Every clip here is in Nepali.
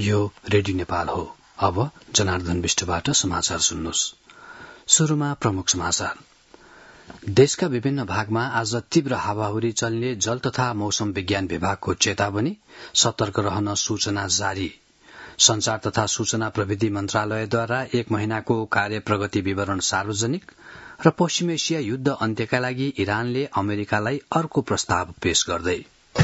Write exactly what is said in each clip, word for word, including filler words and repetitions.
यो रेडियो नेपाल हो। अब जनार्दन विष्टबाट समाचार सुन्नुहोस्। शुरूमा प्रमुख समाचार। देशका विभिन्न भागमा आज तीव्र हावाहुरी चल्ने जल तथा मौसम विज्ञान विभागको चेतावनी, सतर्क रहन सूचना जारी। संचार तथा सूचना प्रविधि मन्त्रालयद्वारा एक महिनाको कार्य प्रगति विवरण सार्वजनिक र पश्चिम एसिया युद्ध अन्त्यका लागि इरानले अमेरिकालाई अर्को प्रस्ताव पेश गर्दै।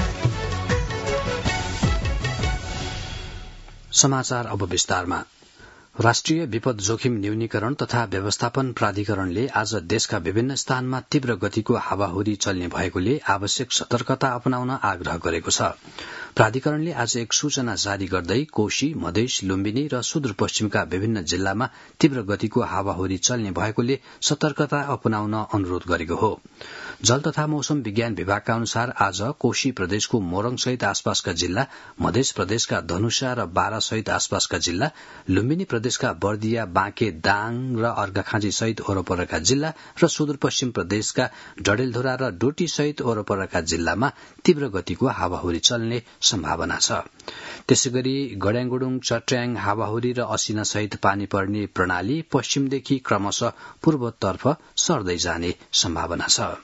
समाचार अब विस्तारमा। राष्ट्रिय विपद जोखिम न्यूनीकरण तथा व्यवस्थापन प्राधिकरणले आज देशका विभिन्न स्थानमा तीव्र गतिको हावाहुरी चल्ने भएकोले आवश्यक सतर्कता अपनाउन आग्रह गरेको छ। प्राधिकरणले आज एक सूचना जारी गर्दै कोशी, मधेस, लुम्बिनी र सुदूरपश्चिमका विभिन्न जिल्लामा तीव्र गतिको हावाहुरी चल्ने भएकोले सतर्कता अपनाउन अनुरोध गरेको हो। जल तथा मौसम विज्ञान विभागका अनुसार आज कोशी प्रदेशको मोरङ सहित आसपासका जिल्ला, मधेस प्रदेशका धनुषा र बारा सहित आसपासका जिल्ला, लुम्बिनी प्रदेशका बर्दिया, बाँके, दाङ र अर्घाखाँची सहित वरपरका जिल्ला र सुदूरपश्चिम प्रदेशका डडेलधुरा र डोटी सहित वरपरका जिल्लामा तीव्र गतिको हावाहुरी चल्ने सम्भावना छ। त्यसैगरी गड्याङगुडुङ, चट्याङ, हावाहुरी र असिना सहित पानी पर्ने प्रणाली पश्चिमदेखि क्रमशः पूर्वतर्फ सर्दै जाने सम्भावना छ।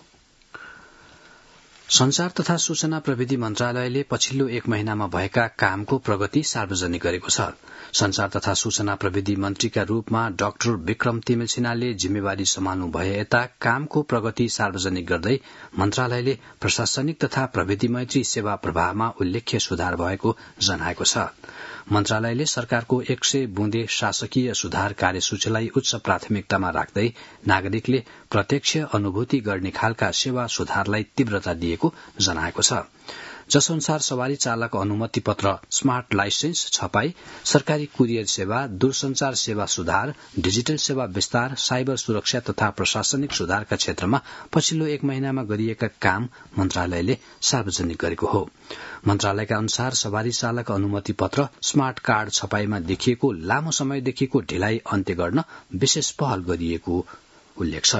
संचार तथा सूचना प्रविधि मन्त्रालयले पछिल्लो एक महिनामा भएका कामको प्रगति सार्वजनिक गरेको छ। संचार तथा सूचना प्रविधि मन्त्रीका रूपमा डाक्टर विक्रम तिमिल सिन्हाले जिम्मेवारी सम्हाल्नु भए यता कामको प्रगति सार्वजनिक गर्दै मन्त्रालयले प्रशासनिक तथा प्रविधि मैत्री सेवा प्रवाहमा उल्लेख्य सुधार भएको जनाएको छ। मन्त्रालयले सरकारको एक सय बुँदे शासकीय सुधार कार्यसूचीलाई उच्च प्राथमिकतामा राख्दै नागरिकले प्रत्यक्ष अनुभूति गर्ने खालका सेवा सुधारलाई तीव्रता दिएको जनाएको छ। जसअनुसार सवारी चालक अनुमति पत्र, स्मार्ट लाइसेन्स छपाई, सरकारी कुरियर सेवा, दूरसंचार सेवा सुधार, डिजिटल सेवा विस्तार, साइबर सुरक्षा तथा प्रशासनिक सुधारका क्षेत्रमा पछिल्लो एक महिनामा गरिएका काम मन्त्रालयले सार्वजनिक गरेको हो। मन्त्रालयका अनुसार सवारी चालक अनुमति पत्र, स्मार्ट कार्ड छपाईमा देखिएको लामो समयदेखिको ढिलाइ अन्त्य गर्न विशेष पहल गरिएको उल्लेख छ।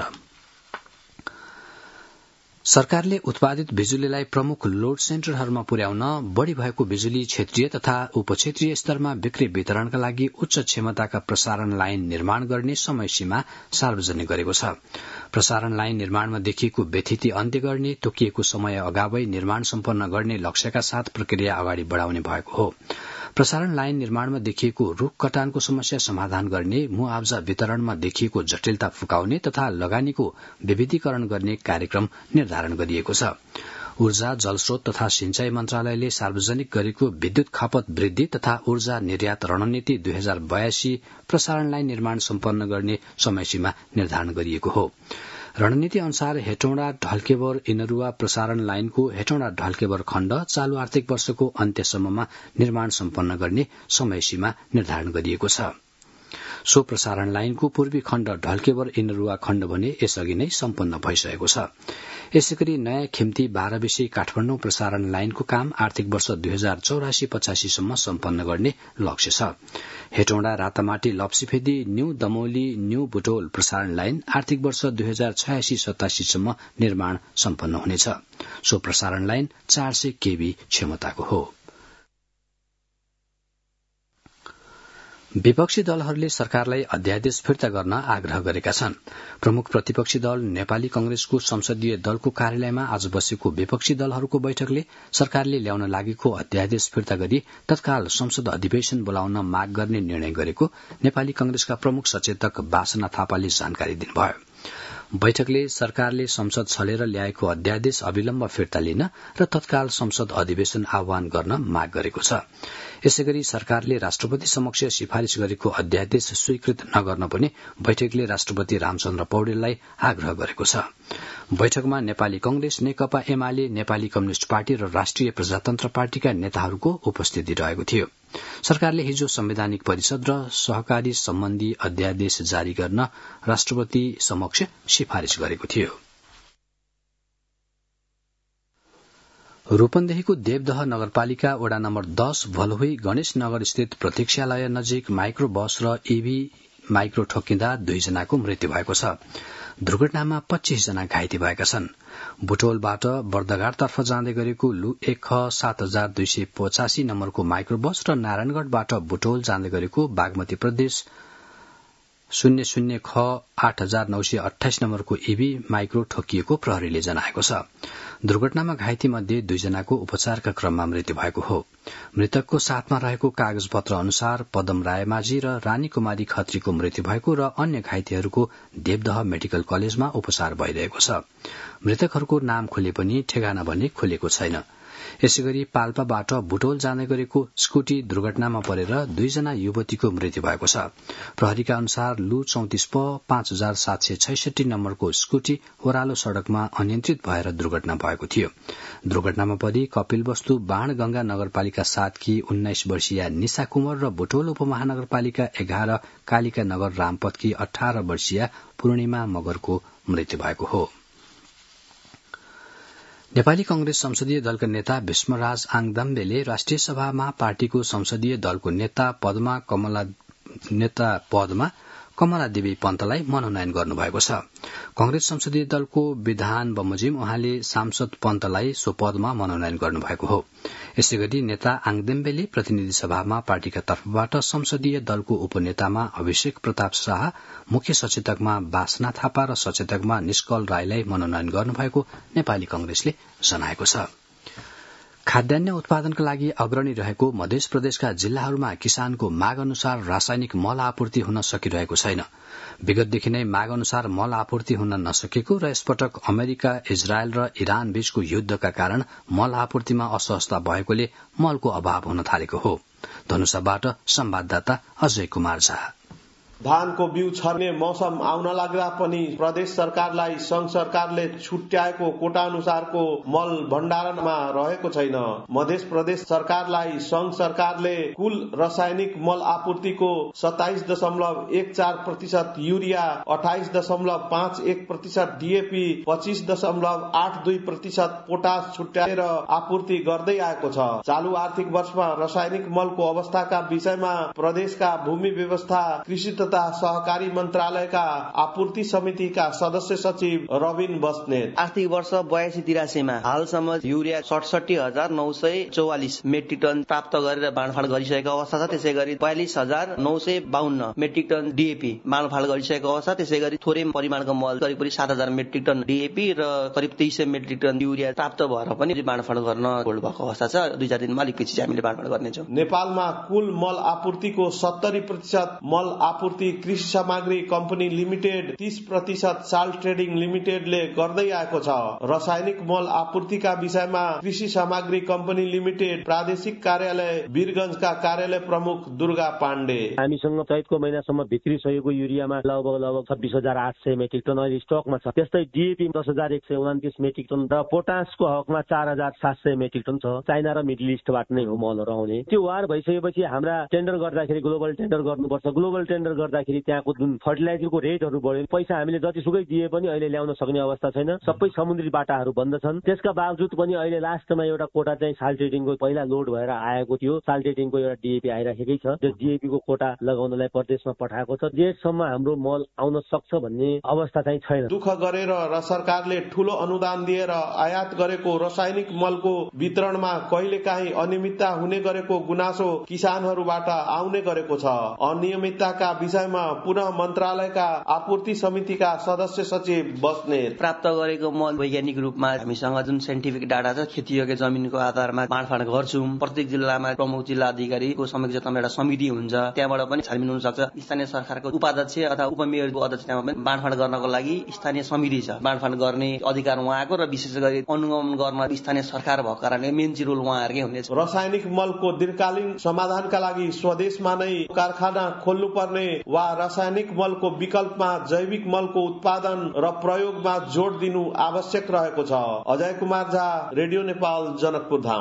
सरकारले उत्पादित बिजुलीलाई प्रमुख लोड सेन्टरहरूमा पुर्याउन बढ़ी भएको बिजुली क्षेत्रीय तथा उपक्षेत्रीय स्तरमा बिक्री वितरणका लागि उच्च क्षमताका प्रसारण लाइन निर्माण गर्ने समय सीमा सार्वजनिक गरेको छ। प्रसारण लाइन निर्माणमा देखिएको व्यथिति अन्त्य गर्ने, तोकिएको समय अगावै निर्माण सम्पन्न गर्ने लक्ष्यका साथ प्रक्रिया अगाडि बढ़ाउने भएको हो। प्रसारण लाइन निर्माणमा देखिएको रूख कटानको समस्या समाधान गर्ने, मुआवजा वितरणमा देखिएको जटिलता फुकाउने तथा लगानीको विविधीकरण गर्ने कार्यक्रम निर्धारण गरिएको छ। ऊर्जा, जलस्रोत तथा सिंचाई मन्त्रालयले सार्वजनिक गरेको विद्युत खपत वृद्धि तथा ऊर्जा निर्यात रणनीति दुई हजार बयासी प्रसारण लाइन निर्माण सम्पन्न गर्ने समयसीमा निर्धारण गरिएको हो। रणनीति अनुसार हेटौँडा ढल्केवर इनरुवा प्रसारण लाइनको हेटौँडा ढल्केवर खण्ड चालू आर्थिक वर्षको अन्त्यसम्ममा निर्माण सम्पन्न गर्ने समयसीमा निर्धारण गरिएको छ। सो प्रसारण लाइनको पूर्वी खण्ड ढल्केवर इनरुवा खण्ड भने यसअघि नै सम्पन्न भइसकेको छ। यसैगरी नयाँ खिम्ती बाह्रविशी काठमाडौँ प्रसारण लाइनको काम आर्थिक वर्ष दुई हजार चौरासी पचासीसम्म सम्पन्न गर्ने लक्ष्य छ। हेटौँडा रातामाटी लप्सीफेदी न्यू दमौली न्यू बुटोल प्रसारण लाइन आर्थिक वर्ष दुई हजार छयासी सतासीसम्म निर्माण सम्पन्न हुनेछ। सो प्रसारण लाइन चार सय केबी क्षमताको हो। विपक्षी दलहरूले सरकारलाई अध्यादेश फिर्ता गर्न आग्रह गरेका छन्। प्रमुख प्रतिपक्षी दल नेपाली कंग्रेसको संसदीय दलको कार्यालयमा आज बसेको विपक्षी दलहरूको बैठकले सरकारले ल्याउन लागेको अध्यादेश फिर्ता गरी तत्काल संसद अधिवेशन बोलाउन माग गर्ने निर्णय गरेको नेपाली कंग्रेसका प्रमुख सचेतक वासना थापाले जानकारी दिनुभयो। बैठकले सरकारले संसद छलेर ल्याएको अध्यादेश अविलम्ब फिर्ता लिन र तत्काल संसद अधिवेशन आह्वान गर्न माग गरेको छ। यसैगरी सरकारले राष्ट्रपति समक्ष सिफारिश गरेको अध्यादेश स्वीकृत नगर्न पनि बैठकले राष्ट्रपति रामचन्द्र पौडेललाई आग्रह गरेको छ। बैठकमा नेपाली कंग्रेस, नेकपा एमाले, नेपाली कम्युनिष्ट पार्टी र राष्ट्रिय प्रजातन्त्र पार्टीका नेताहरूको उपस्थिति रहेको थियो। सरकारले हिजो संवैधानिक परिषद र सहकारी सम्बन्धी अध्यादेश जारी गर्न राष्ट्रपति समक्ष सिफारिश गरेको थियो। रूपन्देहीको देवदह नगरपालिका वडा नम्बर दश भलुई गणेश नगर स्थित प्रतीक्षालय नजिक माइक्रो बस र ईभी माइक्रो ठोकिँदा दुईजनाको मृत्यु भएको छ। दुर्घटनामा पच्चीस जना घाइते भएका छन्। बुटोलबाट बर्दघाटतर्फ जाँदै गरेको लु एक ख सात हजार दुई सय पचासी नम्बरको माइक्रो बस र नारायणगढ़बाट बुटोल जाँदै गरेको बागमती प्रदेश शून्य शून्य ख आठ हजार नौ सय अठाइस नम्बरको ईभी माइक्रो ठोकिएको प्रहरीले जनाएको छ। दुर्घटनामा घाइते मध्ये दुईजनाको उपचारका क्रममा मृत्यु भएको हो। मृतकको साथमा रहेको कागज पत्र अनुसार पदम रायमाझी र रानी कुमारी खत्रीको मृत्यु भएको र अन्य घाइतेहरूको देवदह मेडिकल कलेजमा उपचार भइरहेको छ। मृतकहरूको नाम खुले पनि ठेगाना भने खुलेको छैन। यसैगरी पाल्पाबाट बुटोल जाँदै गरेको स्कुटी दुर्घटनामा परेर दुईजना युवतीको मृत्यु भएको छ। प्रहरीका अनुसार लु चौतिस प पाँच हजार सात सय छैसठी नम्बरको स्कुटी ओह्रालो सड़कमा अनियन्त्रित भएर दुर्घटना भएको थियो। दुर्घटनामा परि कपिलवस्तु बाणगंगा नगरपालिका सातकी उन्नाइस वर्षीय निशा कुमार र बुटोल उपमहानगरपालिका एघार कालिका नगर रामपथकी अठार वर्षीय पूर्णिमा मगरको मृत्यु भएको हो। नेपाली कंग्रेस संसदीय दलका नेता भीष्मराज आङदाम्बेले राष्ट्रिय सभामा पार्टीको संसदीय दलको नेता पदमा कमला नेता पदमा कमला देवी पन्तलाई मनोनयन गर्नुभएको छ। कंग्रेस संसदीय दलको विधान बमोजिम उहाँले सांसद पन्तलाई सो पदमा मनोनयन गर्नुभएको हो। यसैगरी नेता आङदेम्बेले प्रतिनिधि सभामा पार्टीका तर्फबाट संसदीय दलको उपनेतामा अभिषेक प्रताप शाह, मुख्य सचेतकमा बासना थापा र सचेतकमा निष्कल राईलाई मनोनयन गर्नुभएको नेपाली कंग्रेसले जनाएको छ। खाद्यान्न उत्पादनका लागि अग्रणी रहेको मध्य प्रदेशका जिल्लाहरूमा किसानको माग अनुसार रासायनिक मल आपूर्ति हुन सकिरहेको छैन। विगतदेखि नै माग अनुसार मल आपूर्ति हुन नसकेको र यसपटक अमेरिका, इजरायल र इरान बीचको युद्धका कारण मल आपूर्तिमा असहजता भएकोले मलको अभाव हुन थालेको हो। धनुषाबाट संवाददाता अजय कुमार झा। धानको बिउ छर्ने मौसम आउन लाग्दा पनि प्रदेश सरकारलाई संघ सरकारले छुट्याएको कोटा अनुसारको मल भण्डारणमा रहेको छैन। मध्य प्रदेश सरकारलाई संघ सरकारले कुल रासायनिक मल आपूर्तिको सत्ताइस दशमलव एक चार प्रतिशत यूरिया, अठाइस दशमलव पाँच एक प्रतिशत डीएपी, पच्चीस दशमलव आठ दुई प्रतिशत पोटास छुट्याएर आपूर्ति गर्दै आएको छ। चालू आर्थिक वर्षमा रासायनिक मलको अवस्थाका विषयमा प्रदेशका भूमि व्यवस्था, कृषि तथा सहकारी मन्त्रालयका आपूर्ति समितिका सदस्य सचिव रविन बस्नेत आर्थिक वर्ष बयासी तिरासीमा हालसम्म यूरिया सडसठी हजार नौ सय चौवालिस मेट्रिक टन प्राप्त गरेर बाँडफाँड गरिसकेको अवस्था छ। त्यसै गरी बयालिस हजार नौ सय बाहन्न मेट्रिक टन डीएपी बाँडफाँड गरिसकेको अवस्था। त्यसै गरी थोरै परिमाणको मल करिब करिब सात हजार मेट्रिक टन डीएपी र करिब तेइस सय मेट्रिक टन यूरिया प्राप्त भएर पनि बाँडफाँड गर्न होल्ड भएको अवस्था छ। दुई चार दिनमा अलिक पछि हामीले बाँडफाँड गर्नेछौँ। नेपालमा कुल मल आपूर्तिको सत्तरी प्रतिशत मल आपूर्ति कृषि सामग्री कम्पनी लिमिटेड, तीस प्रतिशत साल ट्रेडिङ लिमिटेडले गर्दै आएको छ। रासायनिक मल आपूर्तिका विषयमा कृषि सामग्री कम्पनी लिमिटेड प्रादेशिक कार्यालय वीरगंजका कार्यालय प्रमुख दुर्गा पाण्डे हामीसँग चैतको महिनासम्म भित्री सयको यूरियामा लगभग लगभग छब्बीस हजार आठ सय मेट्रिक टन अहिले स्टकमा छ। त्यस्तै डीएपी दस हजार एक सय उन्तिस मेट्रिक टन र पोटासको हकमा चार हजार सात सय मेट्रिक टन छ। चाइना र मिडल इस्टबाट नै हो मलहरू आउने। त्यो वार भइसकेपछि हाम्रा टेन्डर गर्दाखेरि ग्लोबल टेन्डर गर्नुपर्छ। ग्लोबल टेन्डर गर्दाखेरि त्यहाँको जुन फर्टिलाइजरको रेटहरू बढ्यो, पैसा हामीले जतिसुकै दिए पनि अहिले ल्याउन सक्ने अवस्था छैन। सबै समुद्री बाटाहरू बन्द छन्। त्यसका बावजुद पनि अहिले लास्टमा एउटा कोटा चाहिँ साल ट्रेडिङको पहिला लोड भएर आएको थियो। साल ट्रेडिङको एउटा डीएपी आइराखेकै छ। त्यो डीएपी को कोटा लगाउनलाई प्रदेशमा पठाएको छ। जेठसम्म हाम्रो मल आउन सक्छ भन्ने अवस्था चाहिँ छैन। दुःख गरेर र सरकारले ठूलो अनुदान दिएर आयात गरेको रासायनिक मलको वितरणमा कहिलेकाहीँ अनियमितता हुने गरेको गुनासो किसानहरूबाट आउने गरेको छ। अनियमितताका विषयमा पुनः मन्त्रालयका आपूर्ति समितिका सदस्य सचिव बस्नेत प्राप्त गरेको मल वैज्ञानिक रूपमा हामीसँग जुन साइन्टिफिक डाटा छ खेतीयोग्य जमिनको आधारमा बाँडफाँड गर्छौं। प्रत्येक जिल्लामा प्रमुख जिल्ला अधिकारीको संयोजकमा एउटा समिति हुन्छ, त्यहाँबाट पनि छानबिन हुन सक्छ। स्थानीय सरकारको उपाध्यक्ष अथवा उपमेयरको अध्यक्षतामा पनि बाँडफाँड गर्नको लागि स्थानीय समिति छ। बाँडफाँड गर्ने अधिकार उहाँको र विशेष गरी अनुगमन गर्न स्थानीय सरकार भएको कारणले मेन रोल उहाँहरूकै हुनेछ। रासायनिक मलको दीर्घकालीन समाधानका लागि स्वदेशमा नै कारखाना खोल्नु पर्ने वा रासायनिक मलको विकल्पमा जैविक मलको उत्पादन र प्रयोगमा जोड दिनु आवश्यक रहेको छ। अजय कुमार झा, रेडियो नेपाल, जनकपुर धाम।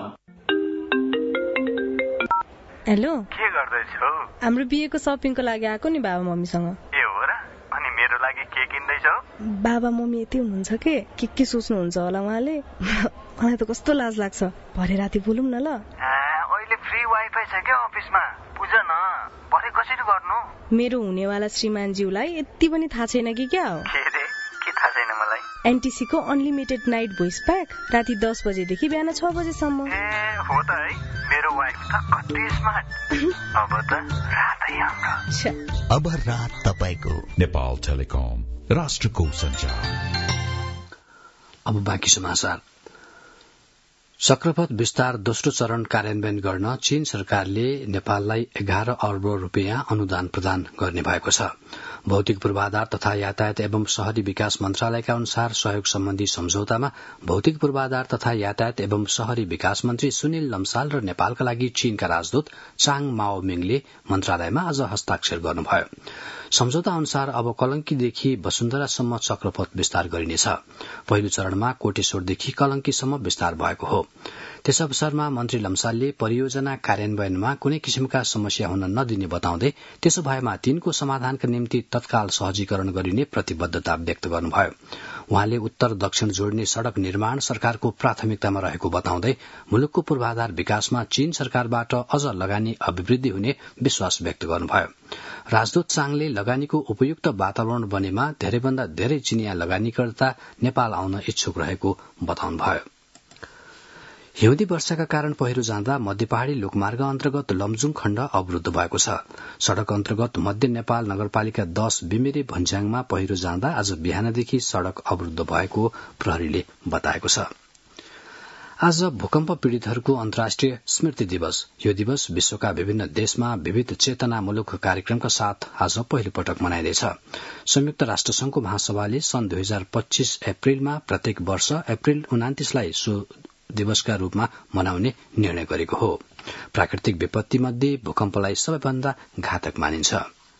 हेलो, के गर्दैछौ? हाम्रो बिहेको सपिङको लागि आएको नि बाबा मम्मीसँग। ए हो र? अनि मेरो लागि के किन्दैछौ? बाबा मम्मी यति हुनुहुन्छ के के के सोच्नुहुन्छ होला उहाँले। मलाई त कस्तो लाज लाग्छ। भरे राति बोलौँ न ल। अहिले फ्री वाइफाई छ क्या अफिसमा, बुझ न। भरे कसरी गर्नु? मेरो हुनेवाला श्रीमानज्यूलाई यति पनि थाहा छैन कि क्या हो? के रे? के थाहा छैन मलाई? एनटीसी को अनलिमिटेड नाइट भोइस प्याक राति दस बजेदेखि बिहान छ बजेसम्म। ए हो त है, मेरो वाइफ त कति स्मार्ट। अब त रातै हाम्रो। अब रात तपाईको। नेपाल टेलिकम, राष्ट्रको सञ्चार। अब बाँकी समाचार। चक्रपथ विस्तार दोस्रो चरण कार्यान्वयन गर्न चीन सरकारले नेपाललाई एघार अर्ब रूपियाँ अनुदान प्रदान गर्ने भएको छ। भौतिक पूर्वाधार तथा यातायात एवं शहरी विकास मन्त्रालयका अनुसार सहयोग सम्बन्धी सम्झौतामा भौतिक पूर्वाधार तथा यातायात एवं शहरी विकास मन्त्री सुनिल लम्साल र नेपालका लागि चीनका राजदूत चाङ माओमिङले मन्त्रालयमा आज हस्ताक्षर गर्नुभयो। सम्झौता अनुसार अब कलंकीदेखि वसुन्धरासम्म चक्रपथ विस्तार गरिनेछ। पहिलो चरणमा कोटेश्वरदेखि कलंकीसम्म विस्तार भएको हो। त्यस अवसरमा मन्त्री लम्सालले परियोजना कार्यान्वयनमा कुनै किसिमका समस्या हुन नदिने बताउँदै त्यसो भएमा तिनको समाधानका निम्ति तत्काल सहजीकरण गरिने प्रतिबद्धता व्यक्त गर्नुभयो। उहाँले उत्तर दक्षिण जोड्ने सड़क निर्माण सरकारको प्राथमिकतामा रहेको बताउँदै मुलुकको पूर्वाधार विकासमा चीन सरकारबाट अझ लगानी अभिवृद्धि हुने विश्वास व्यक्त गर्नुभयो। राजदूत चाङले लगानीको उपयुक्त वातावरण बनेमा धेरैभन्दा धेरै चिनिया लगानीकर्ता नेपाल आउन इच्छुक रहेको बताउनुभयो। हिउँदी वर्षाका कारण पहिरो जाँदा मध्य पहाड़ी लोकमार्ग अन्तर्गत लमजुङ खण्ड अवरूद्ध भएको छ। सड़क अन्तर्गत मध्य नेपाल नगरपालिका दश बिमिरे भन्ज्याङमा पहिरो जाँदा आज बिहानदेखि सड़क अवरूद्ध भएको प्रहरीले बताएको छ। आज भूकम्प पीड़ितहरूको अन्तर्राष्ट्रिय स्मृति दिवस। यो दिवस विश्वका विभिन्न देशमा विविध चेतनामूलक कार्यक्रमका साथ आज पहिलो पटक मनाइँदैछ। संयुक्त राष्ट्रसंघको महासभाले सन् दुई हजार पच्चीस अप्रेलमा प्रत्येक वर्ष अप्रेल उनातिसलाई सो दिवसका रूपमा मनाउने निर्णय गरेको हो। प्राकृतिक विपत्ति मध्ये भूकम्पलाई सबैभन्दा घातक मानिन्छ।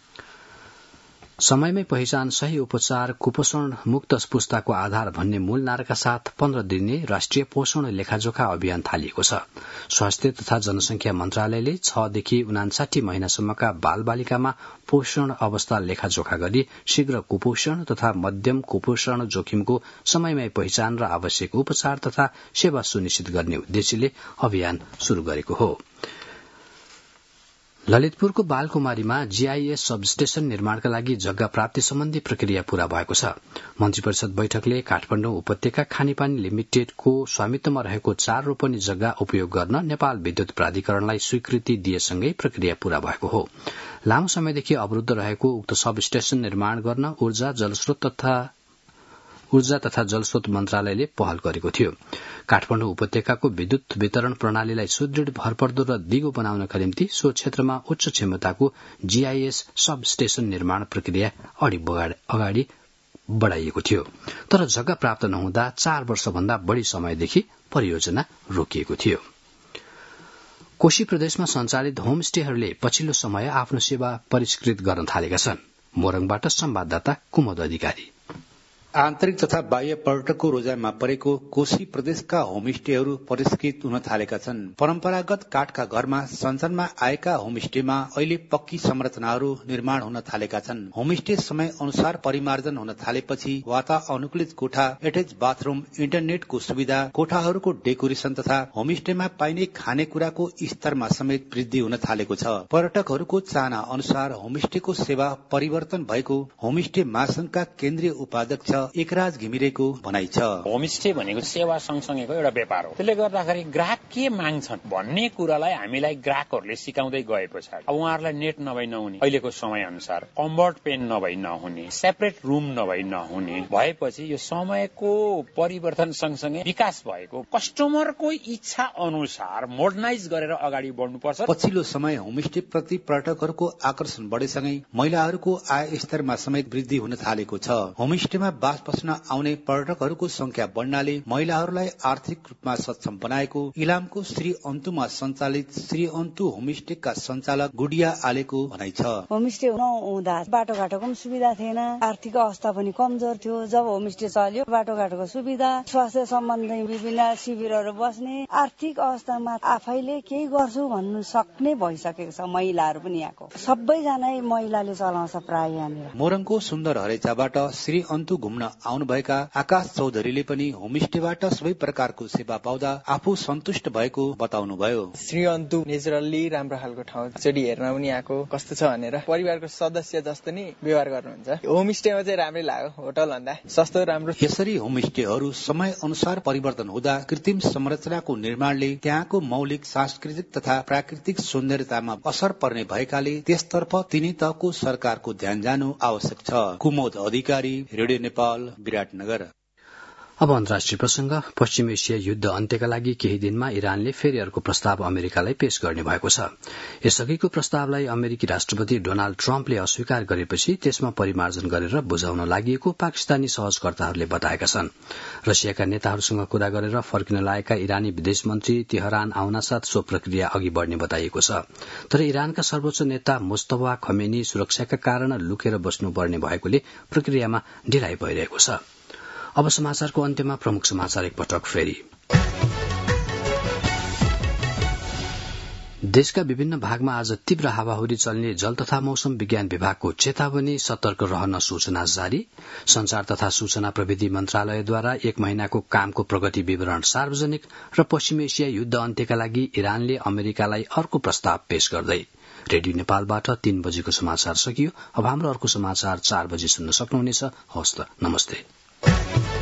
समयमै पहिचान, सही उपचार, कुपोषण मुक्त पुस्ताको आधार भन्ने मूल नाराका साथ पन्ध्र दिने राष्ट्रिय पोषण लेखाजोखा अभियान थालिएको छ। स्वास्थ्य तथा जनसंख्या मन्त्रालयले छदेखि उनासाठी महिनासम्मका बाल बालिकामा पोषण अवस्था लेखाजोखा गरी शीघ्र कुपोषण तथा मध्यम कुपोषण जोखिमको समयमै पहिचान र आवश्यक उपचार तथा सेवा सुनिश्चित गर्ने उद्देश्यले अभियान शुरू गरेको हो। ललितपुरको बालकुमारीमा जीआईएस सबस्टेशन निर्माणका लागि जग्गा प्राप्ति सम्बन्धी प्रक्रिया पूरा भएको छ। मन्त्री परिषद बैठकले काठमाडौँ उपत्यका खानेपानी लिमिटेडको स्वामित्वमा रहेको चार रोपनी जग्गा उपयोग गर्न नेपाल विद्युत प्राधिकरणलाई स्वीकृति दिएसँगै प्रक्रिया पूरा भएको हो। लामो समयदेखि अवरूद्ध रहेको उक्त सबस्टेशन निर्माण गर्न ऊर्जा जलस्रोत तथा ऊर्जा तथा जलस्रोत मन्त्रालयले पहल गरेको थियो। काठमाडौँ उपत्यकाको विद्युत वितरण प्रणालीलाई सुदृढ़ भरपर्दो र दिगो बनाउनका निम्ति सो क्षेत्रमा उच्च क्षमताको जीआईएस सब स्टेशन निर्माण प्रक्रिया अगाडि बढ़ाइएको थियो। तर जग्गा प्राप्त नहुँदा चार वर्षभन्दा बढ़ी समयदेखि परियोजना रोकिएको थियो। कोशी प्रदेशमा सञ्चालित होमस्टेहरूले पछिल्लो समय आफ्नो सेवा परिष्कृत गर्न थालेका छन्। मोरङबाट संवाददाता कुमुद अधिकारी। आन्तरिक तथा बाह्य पर्यटकको रोजाइमा परेको कोशी प्रदेशका होमस्टेहरू परिष्कृत हुन थालेका छन्। परम्परागत काठका घरमा सञ्चारमा आएका होमस्टेमा अहिले पक्की संरचनाहरू निर्माण हुन थालेका छन्। होमस्टे समय अनुसार परिमार्जन हुन थालेपछि वातानुकूलित कोठा, एटेच बाथरूम, इन्टरनेटको सुविधा, कोठाहरूको डेकोरेसन तथा होमस्टेमा पाइने खानेकुराको स्तरमा समेत वृद्धि हुन थालेको छ। पर्यटकहरूको चाहना अनुसार होमस्टेको सेवा परिवर्तन भएको होमस्टे महासंघका केन्द्रीय उपाध्यक्ष एकराज घिमिरेको भनाइ छ। होमस्टे भनेको सेवा सँगसँगैको एउटा व्यापार हो। त्यसले गर्दाखेरि ग्राहक के माग्छन् भन्ने कुरालाई हामीलाई ग्राहकहरूले सिकाउँदै गए पछाडि अब उहाँहरूलाई नेट नभई नहुने, अहिलेको समय अनुसार कम्बर्ट पेन नभई नहुने, सेपरेट रुम नभई नहुने भएपछि यो समयको परिवर्तन सँगसँगै विकास भएको कस्टमरको इच्छा अनुसार मोडर्नाइज गरेर अगाडि बढ्नुपर्छ। पछिल्लो समय होमस्टे प्रति पर्यटकहरूको आकर्षण बढेसँगै महिलाहरूको आय स्तरमा समेत वृद्धि हुन थालेको छ। होमस्टेमा बस्न आउने पर्यटकहरूको संख्या बढ्नाले महिलाहरूलाई आर्थिक रूपमा सक्षम बनाएको इलामको श्री अन्तुमा सञ्चालित श्री अन्तु होमस्टेका सञ्चालक गुडिया आलेको भनाइ छ। होमस्टे नहुँदा बाटोघाटोको पनि सुविधा थिएन, आर्थिक अवस्था पनि कमजोर थियो। जब होमस्टे चल्यो बाटोघाटोको सुविधा, स्वास्थ्य सम्बन्धी विभिन्न शिविरहरू बस्ने, आर्थिक अवस्थामा आफैले केही गर्छु भन्नु सक्ने भइसकेको छ। महिलाहरू पनि यहाँको सबैजना महिलाले चलाउँछ प्राय यहाँनिर। मोरङको सुन्दर हरेचाबाट श्री अन्तु घुम्न गर्न आउनुभएका आकाश चौधरीले पनि होमस्टेबाट सबै प्रकारको सेवा पाउँदा आफू सन्तुष्ट भएको बताउनुभयो। श्री अन्तु नेचुरल्ली राम्रो खालको ठाउँ, एकचोटि हेर्न पनि आएको कस्तो छ भनेर परिवारको सदस्य जस्तो नि व्यवहार गर्नुहुन्छ। होमस्टेमा चाहिँ राम्रै लाग्यो, होटल भन्दा सस्तो राम्रो। यसरी होमस्टेहरू समय अनुसार परिवर्तन हुँदा कृत्रिम संरचनाको निर्माणले त्यहाँको मौलिक सांस्कृतिक तथा प्राकृतिक सौन्दर्यतामा असर पर्ने भएकाले त्यसतर्फ तिनै तहको सरकारको ध्यान जानु आवश्यक छ। कुमोद अधिकारी, रेडियो नेपाल, विराटनगर। अब अन्तर्राष्ट्रिय प्रसंग। पश्चिम एसिया युद्ध अन्त्यका लागि केही दिनमा इरानले फेरि अर्को प्रस्ताव अमेरिकालाई पेश गर्ने भएको छ। यसअघिको प्रस्तावलाई अमेरिकी राष्ट्रपति डोनाल्ड ट्रम्पले अस्वीकार गरेपछि त्यसमा परिमार्जन गरेर बुझाउन लागि पाकिस्तानी सहजकर्ताहरूले बताएका छन्। रसियाका नेताहरूसँग कुरा गरेर फर्किन लागेका इरानी विदेश मन्त्री तेहरान आउनासाथ सो प्रक्रिया अघि बढ़ने बताइएको छ। तर इरानका सर्वोच्च नेता मुस्तफा खमेनी सुरक्षाका कारण लुकेर बस्नुपर्ने भएकोले प्रक्रियामा ढिलाइ भइरहेको छ। अब समाचारको अन्त्यमा प्रमुख समाचार एकपटक फेरि। देशका विभिन्न भागमा आज तीव्र हावाहुरी चल्ने जल तथा मौसम विज्ञान विभागको चेतावनी, सतर्क रहन सूचना जारी। संचार तथा सूचना प्रविधि मन्त्रालयद्वारा एक महिनाको कामको प्रगति विवरण सार्वजनिक र पश्चिम एसिया युद्ध अन्त्यका लागि इरानले अमेरिकालाई अर्को प्रस्ताव पेश गर्दै। रेडियो नेपालबाट तीन बजेको समाचार सकियो। अब हाम्रो अर्को समाचार चार बजे सुन्न सक्नुहुनेछ। हवस् त, नमस्ते।